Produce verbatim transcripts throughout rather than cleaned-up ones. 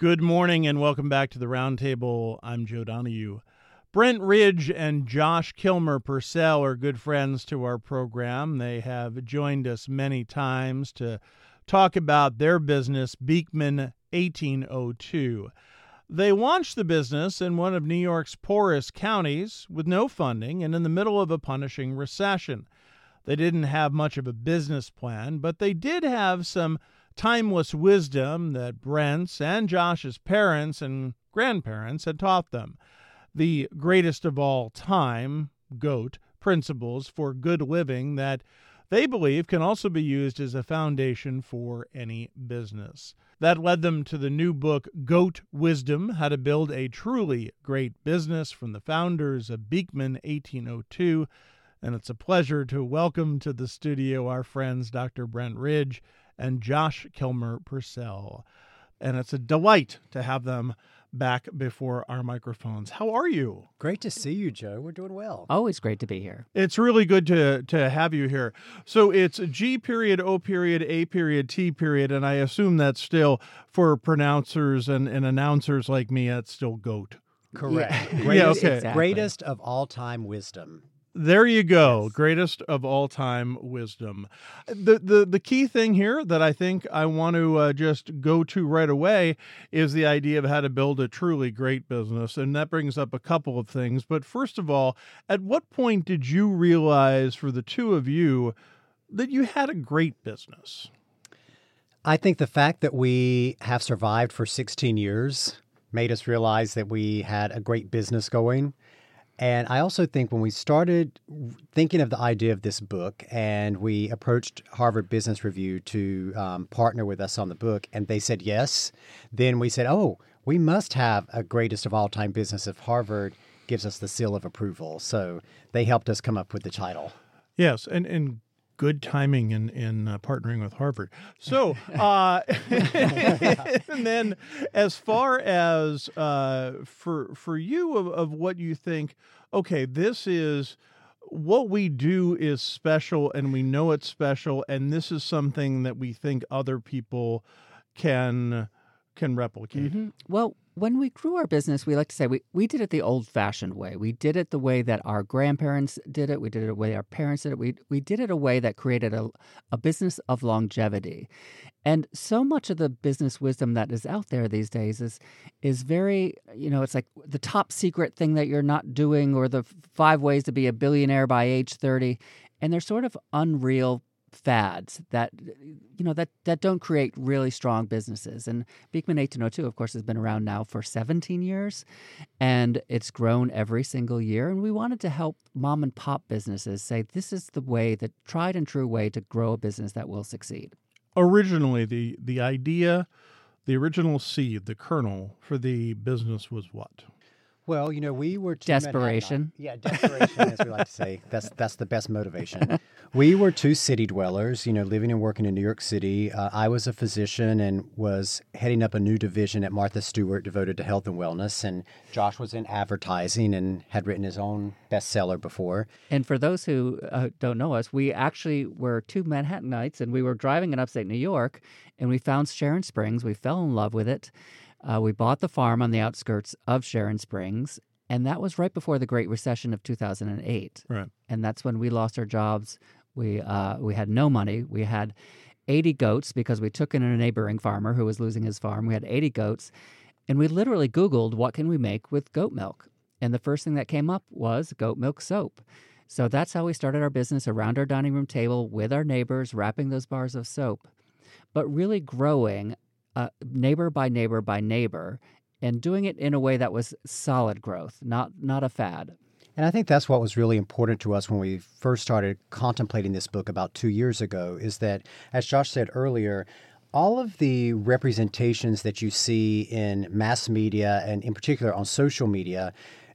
Good morning and welcome back to the Roundtable. I'm Joe Donahue. Brent Ridge and Josh Kilmer Purcell are good friends to our program. They have joined us many times to talk about their business, Beekman eighteen oh two. They launched the business in one of New York's poorest counties with no funding and in the middle of a punishing recession. They didn't have much of a business plan, but they did have some timeless wisdom that Brent's and Josh's parents and grandparents had taught them. The greatest of all time, GOAT, principles for good living that they believe can also be used as a foundation for any business. That led them to the new book, GOAT Wisdom, How to Build a Truly Great Business, from the founders of Beekman eighteen oh two. And it's a pleasure to welcome to the studio our friends Doctor Brent Ridge and Josh Kilmer Purcell. And it's a delight to have them back before our microphones. How are you? Great to see you, Joe. We're doing well. Always great to be here. It's really good to to have you here. So it's G period, O period, A period, T period, and I assume that's still, for pronouncers and, and announcers like me, that's still GOAT. Correct. Yeah. Greatest, Yeah, okay. Exactly. greatest of all time wisdom. There you go. Yes. Greatest of all time wisdom. The, the the key thing here that I think I want to uh, just go to right away is the idea of how to build a truly great business. And that brings up a couple of things. But first of all, at what point did you realize, for the two of you, that you had a great business? I think the fact that we have survived for sixteen years made us realize that we had a great business going. And I also think when we started thinking of the idea of this book and we approached Harvard Business Review to um, partner with us on the book, and they said yes, then we said, oh, we must have a greatest of all time business if Harvard gives us the seal of approval. So they helped us come up with the title. Yes, and, and good timing in, in uh, partnering with Harvard. So, uh, and then as far as uh, for for you of, of what you think, okay, this is what we do is special and we know it's special, and this is something that we think other people can can replicate. Mm-hmm. Well, when we grew our business, we like to say we, we did it the old-fashioned way. We did it the way that our grandparents did it. We did it the way our parents did it. We we did it a way that created a, a business of longevity. And so much of the business wisdom that is out there these days is is very, you know, it's like the top secret thing that you're not doing, or the five ways to be a billionaire by age thirty. And they're sort of unreal fads that, you know, that, that don't create really strong businesses. And Beekman eighteen oh two, of course, has been around now for seventeen years, and it's grown every single year. And we wanted to help mom and pop businesses say this is the way, the tried and true way to grow a business that will succeed. Originally, the, the idea, the original seed, the kernel for the business was what? Well, you know, we were two Desperation. Manhattanite- Yeah, desperation, as we like to say. That's that's the best motivation. We were two city dwellers, you know, living and working in New York City. Uh, I was a physician and was heading up a new division at Martha Stewart devoted to health and wellness. And Josh was in advertising and had written his own bestseller before. And for those who uh, don't know us, we actually were two Manhattanites, and we were driving in upstate New York, and we found Sharon Springs. We fell in love with it. Uh, we bought the farm on the outskirts of Sharon Springs, and that was right before the Great Recession of two thousand eight. Right. And that's when we lost our jobs. We uh, we had no money. We had eighty goats because we took in a neighboring farmer who was losing his farm. We had eighty goats, and we literally Googled, what can we make with goat milk? And the first thing that came up was goat milk soap. So that's how we started our business, around our dining room table with our neighbors, wrapping those bars of soap, but really growing Uh, neighbor by neighbor by neighbor, and doing it in a way that was solid growth, not not a fad. And I think that's what was really important to us when we first started contemplating this book about two years ago, is that, as Josh said earlier, all of the representations that you see in mass media, and in particular on social media,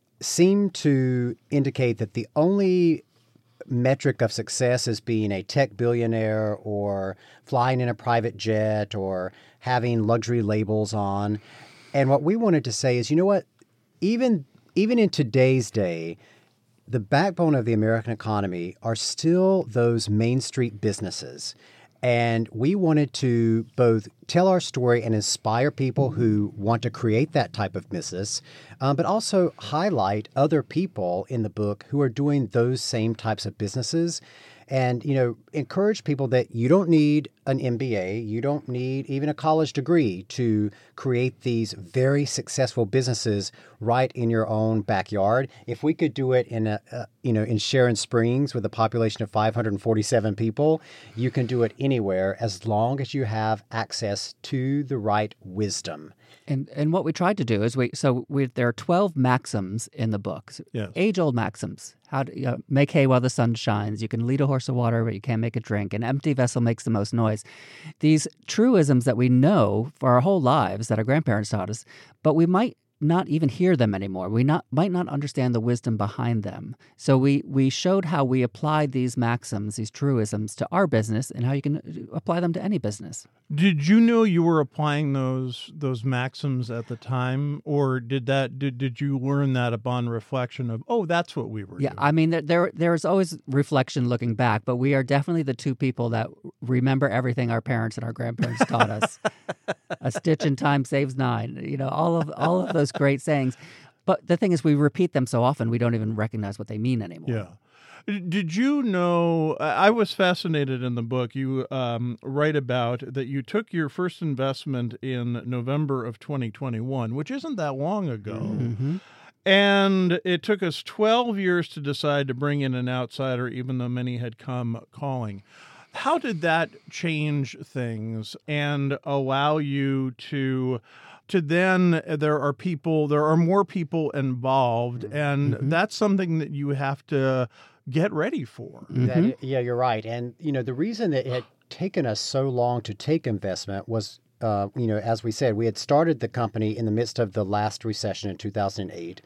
seem to indicate that the only metric of success is being a tech billionaire or flying in a private jet or having luxury labels on. And what we wanted to say is, you know what, even even in today's day, the backbone of the American economy are still those Main Street businesses. And we wanted to both tell our story and inspire people who want to create that type of business, um, but also highlight other people in the book who are doing those same types of businesses. And, you know, encourage people that you don't need an M B A, you don't need even a college degree to create these very successful businesses right in your own backyard. If we could do it in a, uh, you know, in Sharon Springs with a population of five hundred forty-seven people, you can do it anywhere as long as you have access to the right wisdom. And and what we tried to do is we so we there are twelve maxims in the book, Yes. age old maxims. How to you know, make hay while the sun shines. You can lead a horse to water, but you can't make it drink. An empty vessel makes the most noise. These truisms that we know for our whole lives that our grandparents taught us, but we might not even hear them anymore. We not might not understand the wisdom behind them. So we we showed how we applied these maxims, these truisms, to our business and how you can apply them to any business. Did you know you were applying those those maxims at the time, or did that did, did you learn that upon reflection of, oh, that's what we were Yeah, doing? I mean, there, there there's always reflection looking back, but we are definitely the two people that remember everything our parents and our grandparents taught us. A stitch in time saves nine. You know, all of all of those great sayings. But the thing is, we repeat them so often we don't even recognize what they mean anymore. Yeah. Did you know, I was fascinated in the book, you um, write about that you took your first investment in November of twenty twenty-one, which isn't that long ago. Mm-hmm. And it took us twelve years to decide to bring in an outsider, even though many had come calling. How did that change things and allow you to... to then there are people, there are more people involved, and Mm-hmm. that's something that you have to get ready for. That i- yeah, you're right. And, you know, the reason that it had taken us so long to take investment was, uh, you know, as we said, we had started the company in the midst of the last recession in two thousand eight.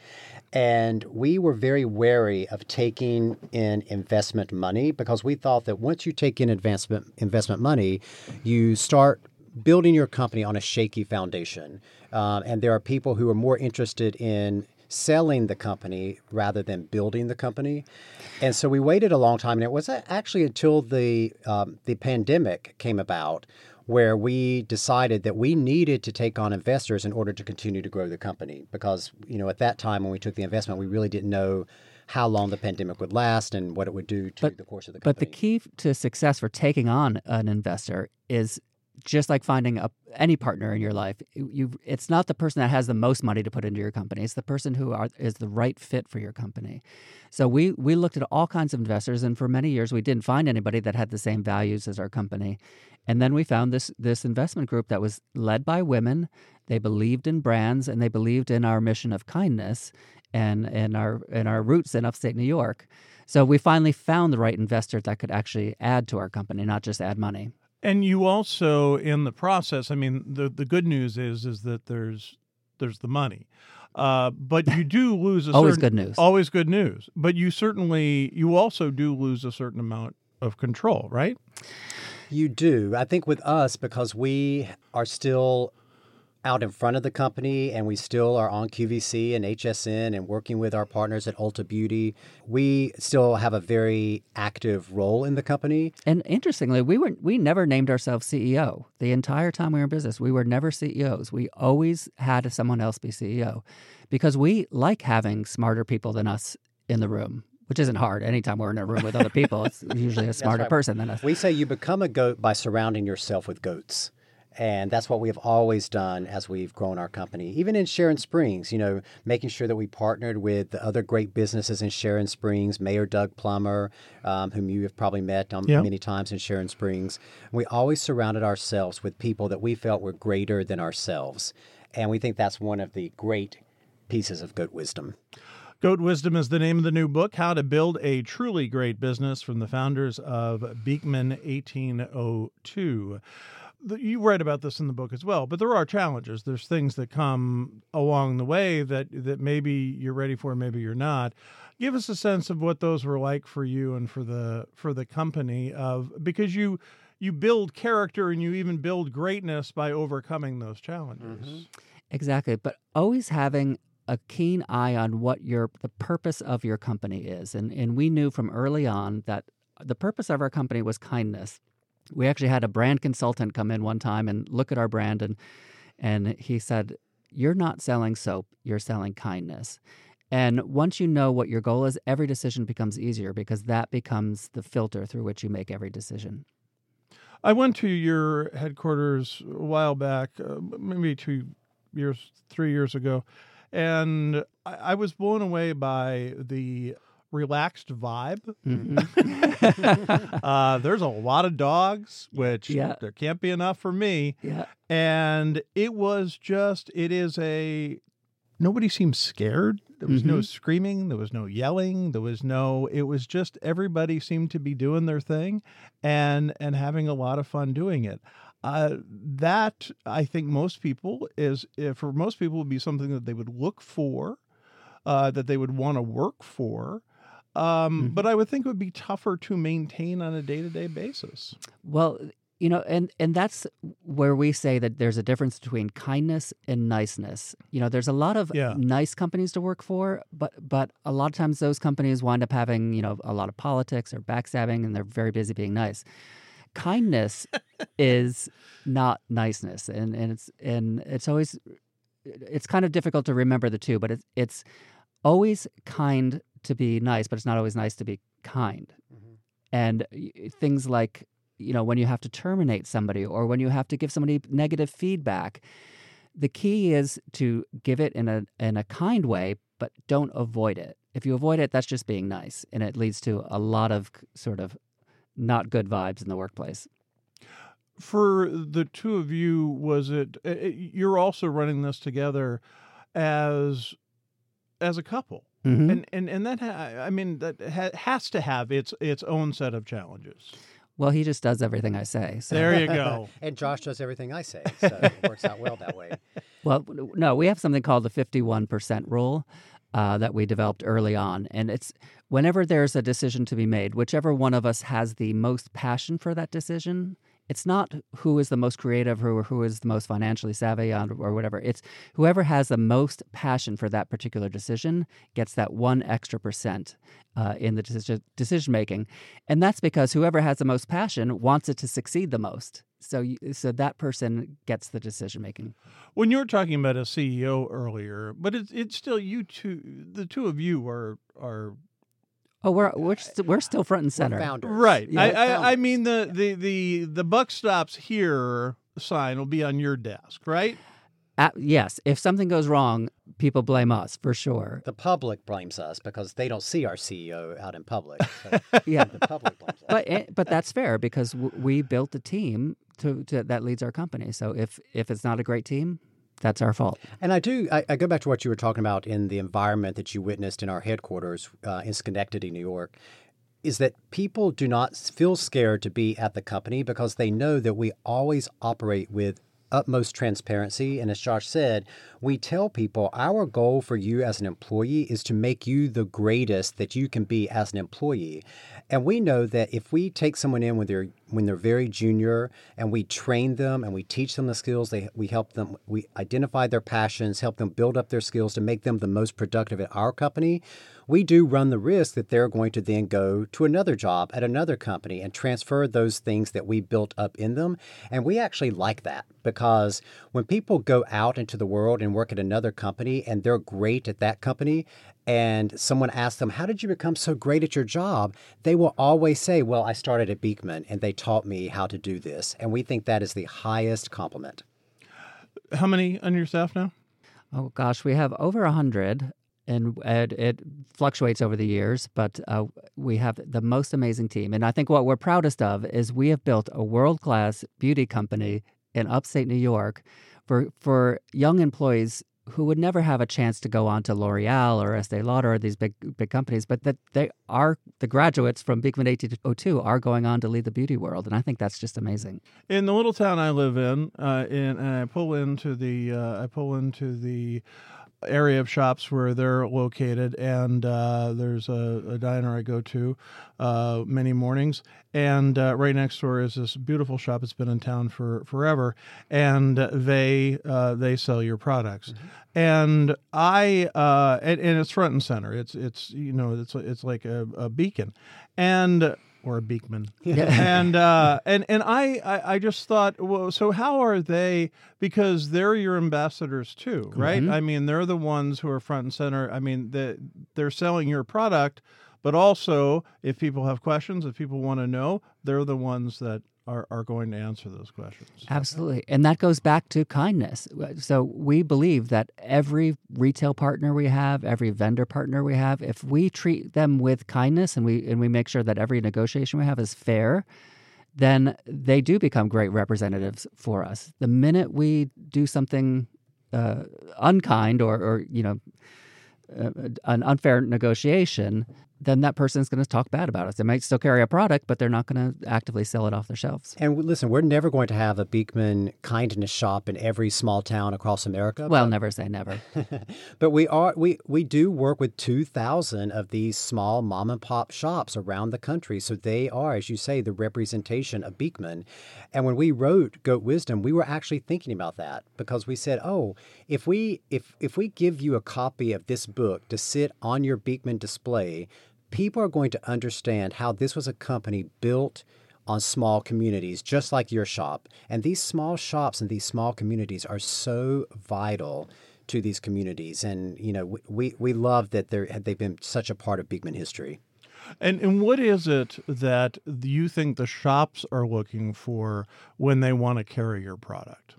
And we were very wary of taking in investment money because we thought that once you take in investment investment money, you start building your company on a shaky foundation. Um, and there are people who are more interested in selling the company rather than building the company. And so we waited a long time. And it was actually until the um, the pandemic came about where we decided that we needed to take on investors in order to continue to grow the company. Because, you know, at that time when we took the investment, we really didn't know how long the pandemic would last and what it would do to But- the course of the But company. the key to success for taking on an investor is just like finding a, any partner in your life. You, it's not the person that has the most money to put into your company. It's the person who are, is the right fit for your company. So we we looked at all kinds of investors, and for many years we didn't find anybody that had the same values as our company. And then we found this this investment group that was led by women. They believed in brands, and they believed in our mission of kindness and and our and our roots in upstate New York. So we finally found the right investor that could actually add to our company, not just add money. And you also, in the process, I mean, the, the good news is is that there's there's the money, uh, but you do lose a Always certain, good news. Always good news. But you certainly, you also do lose a certain amount of control, right? You do. I think with us, because we are still out in front of the company and we still are on Q V C and H S N and working with our partners at Ulta Beauty, we still have a very active role in the company. And interestingly, we were we never named ourselves C E O. The entire time we were in business, we were never C E Os. We always had someone else be C E O because we like having smarter people than us in the room, which isn't hard. Anytime we're in a room with other people, it's usually a smarter right. person than us. We say you become a goat by surrounding yourself with goats. And that's what we have always done as we've grown our company. Even in Sharon Springs, you know, making sure that we partnered with the other great businesses in Sharon Springs, Mayor Doug Plummer, um, whom you have probably met um, Yep. many times in Sharon Springs. We always surrounded ourselves with people that we felt were greater than ourselves. And we think that's one of the great pieces of goat wisdom. Goat Wisdom is the name of the new book, How to Build a Truly Great Business, from the founders of Beekman eighteen oh two. You write about this in the book as well, but there are challenges. There's things that come along the way that, that maybe you're ready for, maybe you're not. Give us a sense of what those were like for you and for the for the company, of because you you build character and you even build greatness by overcoming those challenges. Mm-hmm. Exactly, but always having a keen eye on what your the purpose of your company is. And and we knew from early on that the purpose of our company was kindness. We actually had a brand consultant come in one time and look at our brand, and and he said, "You're not selling soap, you're selling kindness." And once you know what your goal is, every decision becomes easier because that becomes the filter through which you make every decision. I went to your headquarters a while back, uh, maybe two years, three years ago, and I, I was blown away by the relaxed vibe. Mm-hmm. uh, there's a lot of dogs, which Yeah. there can't be enough for me. Yeah. And it was just, it is a, nobody seemed scared. There was no Mhm. screaming. There was no yelling. There was no, it was just everybody seemed to be doing their thing and, and having a lot of fun doing it. Uh, that I think most people is, if for most people would be something that they would look for, uh, that they would want to work for. Um, Mhm. But I would think it would be tougher to maintain on a day-to-day basis. Well, you know, and, and that's where we say that there's a difference between kindness and niceness. You know, there's a lot of Yeah. nice companies to work for, but but a lot of times those companies wind up having, you know, a lot of politics or backstabbing, and they're very busy being nice. Kindness is not niceness, and, and it's and it's always it's kind of difficult to remember the two, but it's it's always kind to be nice, but it's not always nice to be kind. Mhm. And y- things like, you know, when you have to terminate somebody or when you have to give somebody negative feedback, the key is to give it in a in a kind way, but don't avoid it. If you avoid it, that's just being nice, and it leads to a lot of sort of not good vibes in the workplace. For the two of you, was it, uh, you're also running this together as as a couple. Mhm. And, and and that ha- I mean that ha- has to have its its own set of challenges. Well, he just does everything I say. So. There you go. And Josh does everything I say, so it works out well that way. Well, no, we have something called the fifty-one percent rule uh, that we developed early on. And it's whenever there's a decision to be made, whichever one of us has the most passion for that decision, it's not who is the most creative or who is the most financially savvy on, or whatever. It's whoever has the most passion for that particular decision gets that one extra percent uh, in the decision decision making. And that's because whoever has the most passion wants it to succeed the most. So, you, so that person gets the decision making. When you were talking about a C E O earlier, but it's it's still you two. The two of you are are Oh, we're we're st- we're still front and We're center. founders. right. Yeah, I, We're I I founders. mean the, the the the buck stops here sign will be on your desk, right? At- yes, if something goes wrong, people blame us for sure. The public blames us because they don't see our C E O out in public. So Yeah, the public blames us. but it, but that's fair because w- we built a team to, to that leads our company. So if if it's not a great team, that's our fault. And I do, I, I go back to what you were talking about in the environment that you witnessed in our headquarters uh, in Schenectady, New York, is that people do not feel scared to be at the company because they know that we always operate with utmost transparency. And as Josh said, we tell people our goal for you as an employee is to make you the greatest that you can be as an employee. And we know that if we take someone in when they're when they're very junior and we train them and we teach them the skills, they we help them, we identify their passions, help them build up their skills to make them the most productive at our company, we do run the risk that they're going to then go to another job at another company and transfer those things that we built up in them. And we actually like that because when people go out into the world and work at another company and they're great at that company, and someone asks them, how did you become so great at your job? They will always say, well, I started at Beekman and they taught me how to do this. And we think that is the highest compliment. How many on your staff now? Oh gosh, we have over a hundred, and it, it fluctuates over the years. But uh, we have the most amazing team, and I think what we're proudest of is we have built a world-class beauty company in upstate New York for for young employees who would never have a chance to go on to L'Oreal or Estee Lauder or these big big companies, but that they are the graduates from Beekman eighteen oh two are going on to lead the beauty world, and I think that's just amazing. In the little town I live in, uh, in and I pull into the uh, I pull into the area of shops where they're located, and uh, there's a, a diner I go to uh, many mornings, and uh, right next door is this beautiful shop. It's been in town for forever, and they uh, they sell your products, mm-hmm. and I uh, and, and it's front and center. It's it's you know it's it's like a, a beacon, and or a Beekman. Yeah. and uh, and and I, I I just thought, well, so how are they? Because they're your ambassadors too, right? Mhm. I mean, they're the ones who are front and center. I mean, the, they're selling your product, but also if people have questions, if people want to know, they're the ones that are, are going to answer those questions. Absolutely. And that goes back to kindness. So we believe that every retail partner we have, every vendor partner we have, if we treat them with kindness and we and we make sure that every negotiation we have is fair, then they do become great representatives for us. The minute we do something uh, unkind or, or you know, uh, an unfair negotiation, then that person's going to talk bad about us. They might still carry a product, but they're not going to actively sell it off their shelves. And w- listen, we're never going to have a Beekman kindness shop in every small town across America. Well, but, never say never. but we are we we do work with two thousand of these small mom and pop shops around the country. So they are, as you say, the representation of Beekman. And when we wrote Goat Wisdom, we were actually thinking about that because we said, oh, if we if if we give you a copy of this book to sit on your Beekman display, people are going to understand how this was a company built on small communities, just like your shop. And these small shops and these small communities are so vital to these communities. And, you know, we, we love that they're, they've been such a part of Beekman history. And and what is it that you think the shops are looking for when they want to carry your product?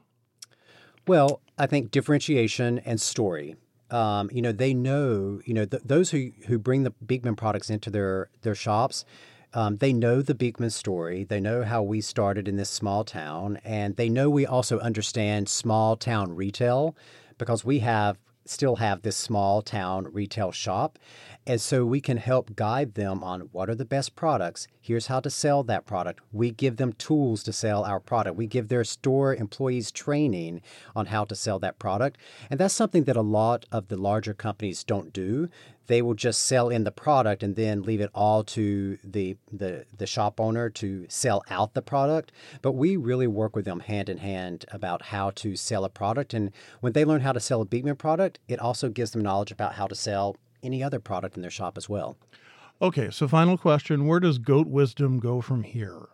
Well, I think differentiation and story. Um, you know, they know, you know, th- those who, who bring the Beekman products into their, their shops, um, they know the Beekman story. They know how we started in this small town. And they know we also understand small town retail because we have still have this small town retail shop. And so we can help guide them on what are the best products. Here's how to sell that product. We give them tools to sell our product. We give their store employees training on how to sell that product. And that's something that a lot of the larger companies don't do. They will just sell in the product and then leave it all to the, the, the shop owner to sell out the product. But we really work with them hand in hand about how to sell a product. And when they learn how to sell a Beekman product, it also gives them knowledge about how to sell any other product in their shop as well. Okay, so final question. Where does Goat Wisdom go from here?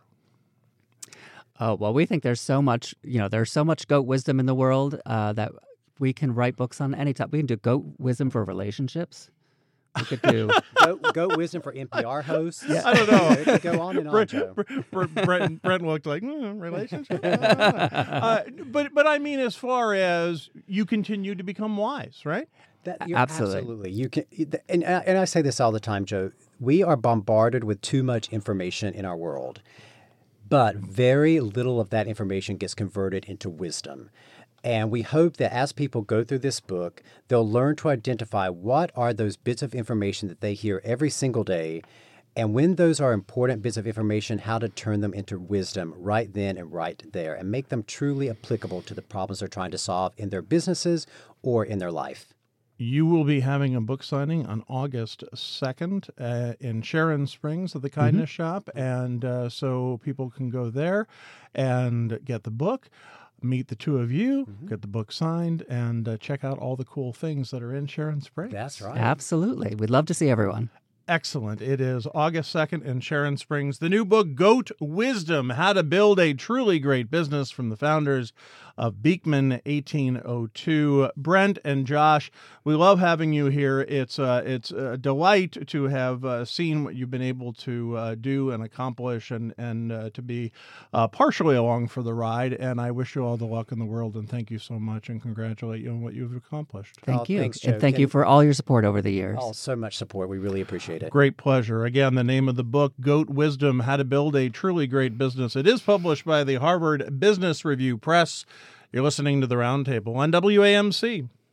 Oh, well, we think there's so much, you know, there's so much goat wisdom in the world uh, that we can write books on any topic. We can do goat wisdom for relationships. We could do Goat, goat wisdom for N P R hosts. Yeah. I don't know. It could go on and on, Brent, Joe. Brent, Brent, Brent looked like, mm, relationship? uh, but, but I mean, as far as you continue to become wise, right? That, you're Absolutely. absolutely. You can, and, and I say this all the time, Joe. We are bombarded with too much information in our world, but very little of that information gets converted into wisdom. And we hope that as people go through this book, they'll learn to identify what are those bits of information that they hear every single day, and when those are important bits of information, how to turn them into wisdom right then and right there, and make them truly applicable to the problems they're trying to solve in their businesses or in their life. You will be having a book signing on August second uh, in Sharon Springs at the Kindness mm-hmm. Shop. And uh, so people can go there and get the book, meet the two of you, mm-hmm. get the book signed, and uh, check out all the cool things that are in Sharon Springs. That's right. Absolutely. We'd love to see everyone. Excellent. It is August second in Sharon Springs. The new book, Goat Wisdom, How to Build a Truly Great Business, from the founders of Beekman eighteen oh two. Brent and Josh, we love having you here. It's, uh, it's a delight to have uh, seen what you've been able to uh, do and accomplish, and, and uh, to be uh, partially along for the ride. And I wish you all the luck in the world, and thank you so much, and congratulate you on what you've accomplished. Thank Oh, you. thanks, Joe. And thank Can- you for all your support over the years. Oh, so much support. We really appreciate it. Great pleasure. Again, the name of the book, Goat Wisdom, How to Build a Truly Great Business. It is published by the Harvard Business Review Press. You're listening to The Roundtable on W A M C.